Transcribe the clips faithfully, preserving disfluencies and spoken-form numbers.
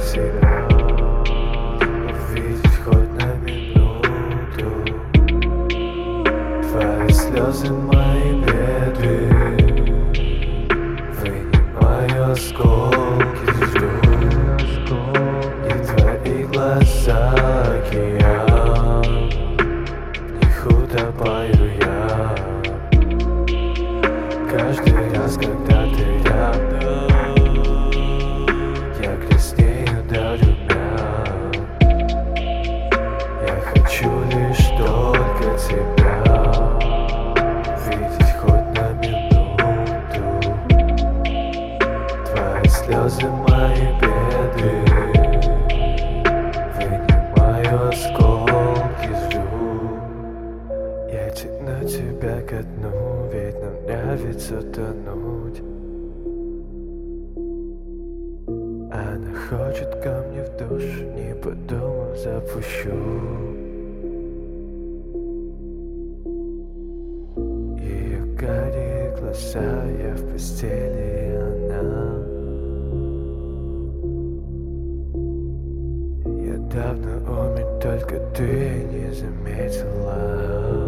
тебя увидеть хоть на минуту. Твои слезы, мои беды, вынимаю осколки, жду. И твои глаза океан, в них утопаю я. Каждый раз, когда ты рядом, я краснею до румян. Я хочу лишь только тебя видеть хоть на минуту. Твои слезы, мои беды, вынимаю осколки, жду. Я тяну тебя ко дну, ведь нам нравится тонуть. Она хочет ко мне в душу, не подумав, запущу. Ее карие глаза, я в постели, она. Я давно умер, только ты не заметила.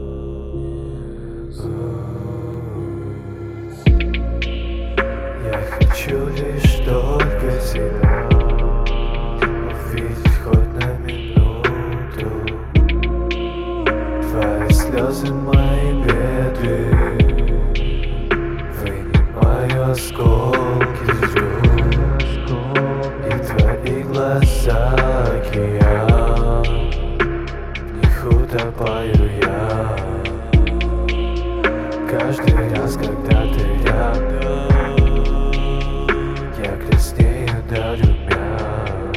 Я хочу лишь только тебя увидеть хоть на минуту. Твои слезы, мои беды, вынимаю осколки, жду. И твои глаза океан, в них утопаю я. Каждый раз, когда ты рядом, я краснею до румян.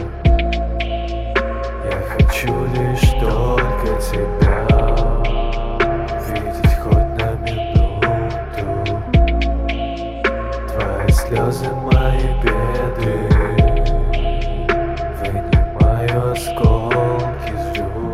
Я хочу лишь только тебя видеть хоть на минуту. Твои слезы, мои беды, вынимаю осколки, жду.